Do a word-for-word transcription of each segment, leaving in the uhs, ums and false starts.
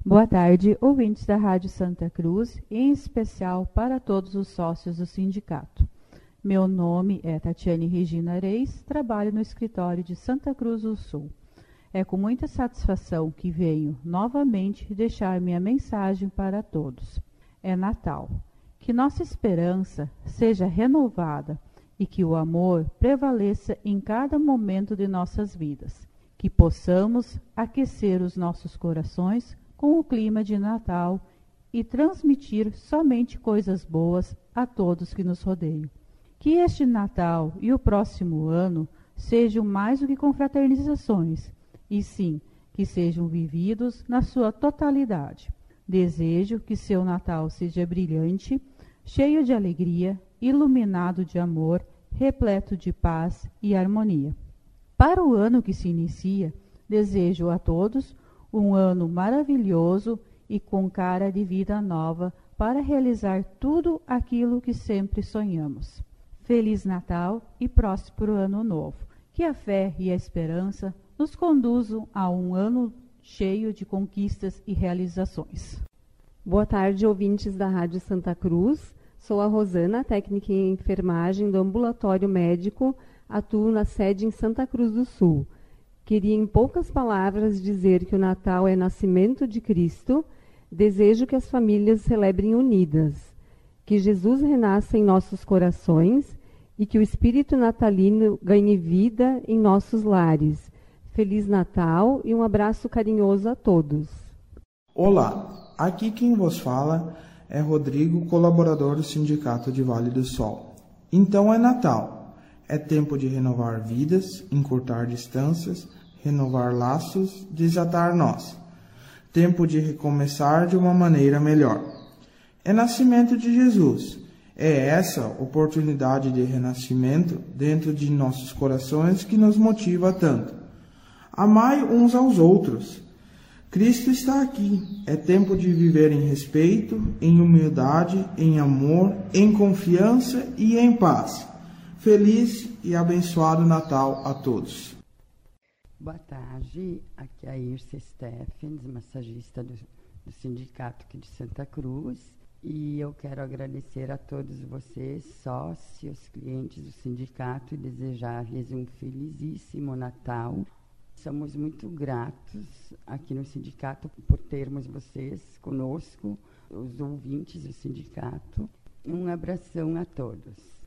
Boa tarde, ouvintes da Rádio Santa Cruz, em especial para todos os sócios do sindicato. Meu nome é Tatiane Regina Reis, trabalho no escritório de Santa Cruz do Sul. É com muita satisfação que venho novamente deixar minha mensagem para todos. É Natal. Que nossa esperança seja renovada e que o amor prevaleça em cada momento de nossas vidas. Que possamos aquecer os nossos corações com o clima de Natal e transmitir somente coisas boas a todos que nos rodeiam. Que este Natal e o próximo ano sejam mais do que confraternizações, e sim, que sejam vividos na sua totalidade. Desejo que seu Natal seja brilhante, cheio de alegria, iluminado de amor, repleto de paz e harmonia. Para o ano que se inicia, desejo a todos um ano maravilhoso e com cara de vida nova para realizar tudo aquilo que sempre sonhamos. Feliz Natal e próspero Ano Novo. Que a fé e a esperança nos conduzam a um ano cheio de conquistas e realizações. Boa tarde, ouvintes da Rádio Santa Cruz. Sou a Rosana, técnica em enfermagem do ambulatório médico, atuo na sede em Santa Cruz do Sul. Queria, em poucas palavras, dizer que o Natal é nascimento de Cristo. Desejo que as famílias celebrem unidas, que Jesus renasça em nossos corações e que o espírito natalino ganhe vida em nossos lares. Feliz Natal e um abraço carinhoso a todos. Olá, aqui quem vos fala é Rodrigo, colaborador do Sindicato de Vale do Sol. Então é Natal. É tempo de renovar vidas, encurtar distâncias, renovar laços, desatar nós. Tempo de recomeçar de uma maneira melhor. É nascimento de Jesus. É essa oportunidade de renascimento dentro de nossos corações que nos motiva tanto. Amai uns aos outros. Cristo está aqui. É tempo de viver em respeito, em humildade, em amor, em confiança e em paz. Feliz e abençoado Natal a todos. Boa tarde, aqui é a Irce Stephens, massagista do, do Sindicato aqui de Santa Cruz. E eu quero agradecer a todos vocês, sócios, clientes do sindicato, e desejar-lhes um felizíssimo Natal. Somos muito gratos aqui no sindicato por termos vocês conosco, os ouvintes do sindicato. Um abração a todos.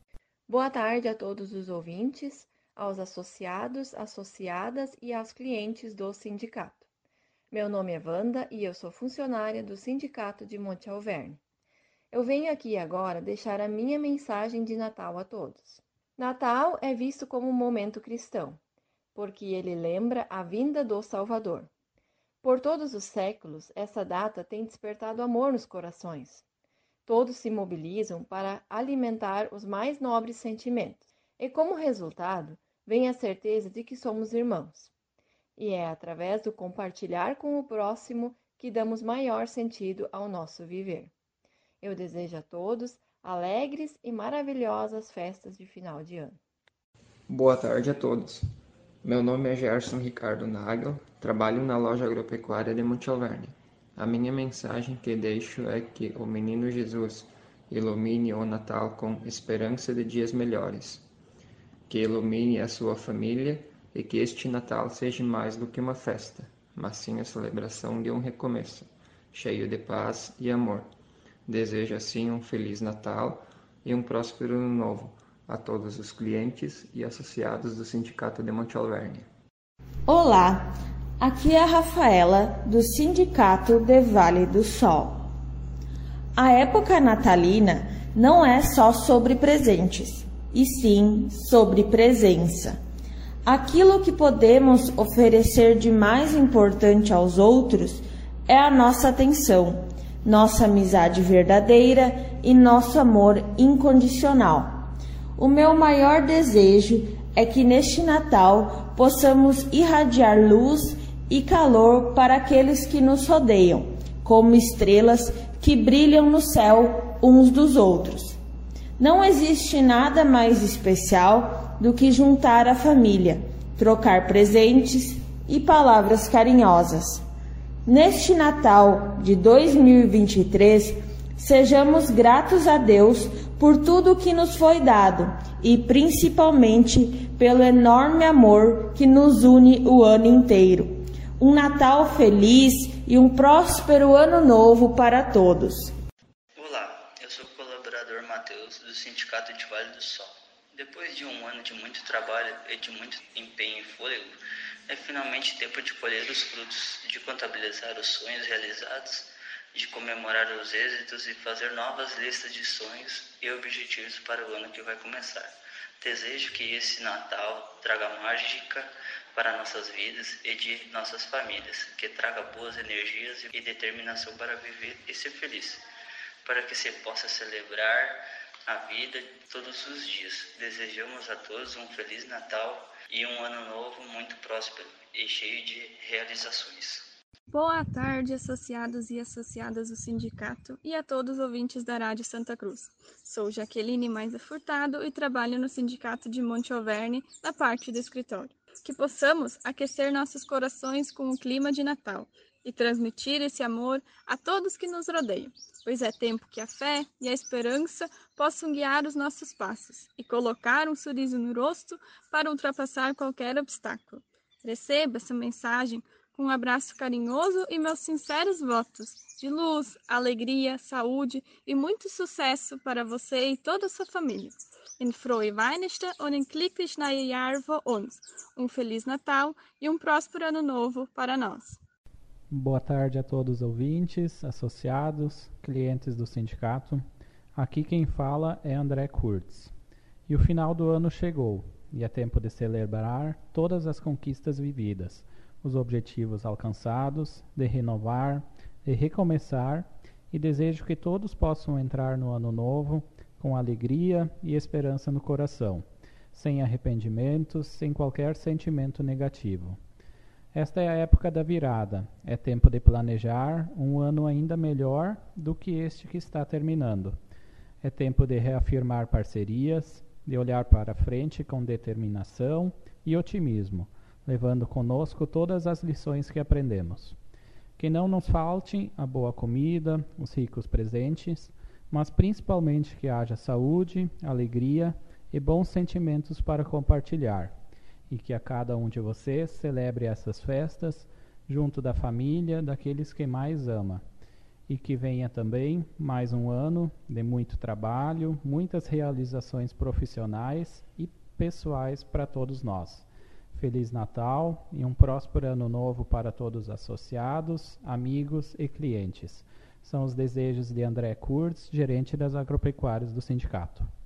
Boa tarde a todos os ouvintes, aos associados, associadas e aos clientes do sindicato. Meu nome é Wanda e eu sou funcionária do Sindicato de Monte Alverne. Eu venho aqui agora deixar a minha mensagem de Natal a todos. Natal é visto como um momento cristão, porque ele lembra a vinda do Salvador. Por todos os séculos, essa data tem despertado amor nos corações. Todos se mobilizam para alimentar os mais nobres sentimentos, e como resultado, vem a certeza de que somos irmãos. E é através do compartilhar com o próximo que damos maior sentido ao nosso viver. Eu desejo a todos alegres e maravilhosas festas de final de ano. Boa tarde a todos. Meu nome é Gerson Ricardo Nagel, trabalho na loja agropecuária de Monte Alverne. A minha mensagem que deixo é que o menino Jesus ilumine o Natal com esperança de dias melhores, que ilumine a sua família e que este Natal seja mais do que uma festa, mas sim a celebração de um recomeço, cheio de paz e amor. Desejo assim um Feliz Natal e um próspero Ano Novo a todos os clientes e associados do Sindicato de Monte Alverne. Olá! Aqui é a Rafaela, do Sindicato de Vale do Sol. A época natalina não é só sobre presentes, e sim sobre presença. Aquilo que podemos oferecer de mais importante aos outros é a nossa atenção, nossa amizade verdadeira e nosso amor incondicional. O meu maior desejo é que neste Natal possamos irradiar luz e calor para aqueles que nos rodeiam, como estrelas que brilham no céu uns dos outros. Não existe nada mais especial do que juntar a família, trocar presentes e palavras carinhosas. Neste Natal de dois mil e vinte e três, sejamos gratos a Deus por tudo que nos foi dado e principalmente pelo enorme amor que nos une o ano inteiro. Um Natal feliz e um próspero ano novo para todos. Olá, eu sou o colaborador Matheus do Sindicato de Vale do Sol. Depois de um ano de muito trabalho e de muito empenho e fôlego, é finalmente tempo de colher os frutos, de contabilizar os sonhos realizados, de comemorar os êxitos e fazer novas listas de sonhos e objetivos para o ano que vai começar. Desejo que esse Natal traga mágica para nossas vidas e de nossas famílias, que traga boas energias e determinação para viver e ser feliz, para que se possa celebrar a vida todos os dias. Desejamos a todos um Feliz Natal e um ano novo muito próspero e cheio de realizações. Boa tarde, associados e associadas do sindicato e a todos os ouvintes da Rádio Santa Cruz. Sou Jaqueline Maiza Furtado e trabalho no Sindicato de Monte Alverne, na parte do escritório. Que possamos aquecer nossos corações com o clima de Natal e transmitir esse amor a todos que nos rodeiam, pois é tempo que a fé e a esperança possam guiar os nossos passos e colocar um sorriso no rosto para ultrapassar qualquer obstáculo. Receba essa mensagem com um abraço carinhoso e meus sinceros votos de luz, alegria, saúde e muito sucesso para você e toda a sua família. Em frohe Weihnachten und ein glückliches neues Jahr für uns. Um Feliz Natal e um próspero Ano Novo para nós. Boa tarde a todos os ouvintes, associados, clientes do sindicato. Aqui quem fala é André Kurtz. E o final do ano chegou, e é tempo de celebrar todas as conquistas vividas, os objetivos alcançados, de renovar, de recomeçar, e desejo que todos possam entrar no ano novo com alegria e esperança no coração, sem arrependimentos, sem qualquer sentimento negativo. Esta é a época da virada, é tempo de planejar um ano ainda melhor do que este que está terminando. É tempo de reafirmar parcerias, de olhar para frente com determinação e otimismo, levando conosco todas as lições que aprendemos. Que não nos falte a boa comida, os ricos presentes, mas principalmente que haja saúde, alegria e bons sentimentos para compartilhar. E que a cada um de vocês celebre essas festas junto da família, daqueles que mais ama. E que venha também mais um ano de muito trabalho, muitas realizações profissionais e pessoais para todos nós. Feliz Natal e um próspero ano novo para todos os associados, amigos e clientes. São os desejos de André Kurtz, gerente das agropecuárias do sindicato.